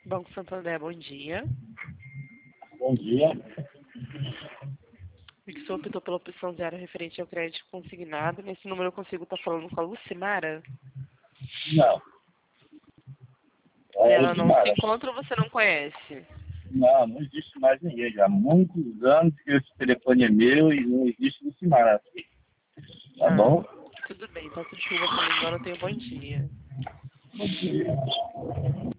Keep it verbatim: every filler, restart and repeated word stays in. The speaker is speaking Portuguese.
Banco Santander, bom dia. Bom dia. O que o senhor optou pela opção zero referente ao crédito consignado. Nesse número eu consigo estar falando com a Lucimara? Não. É Ela não se Lucimara. encontra ou você não conhece? Não, não existe mais ninguém. Já há muitos anos que esse telefone é meu e não existe Lucimara aqui. Tá Ah, bom? tudo bem, tá tudo chuva, se não me engano, eu tenho bom dia. Bom dia.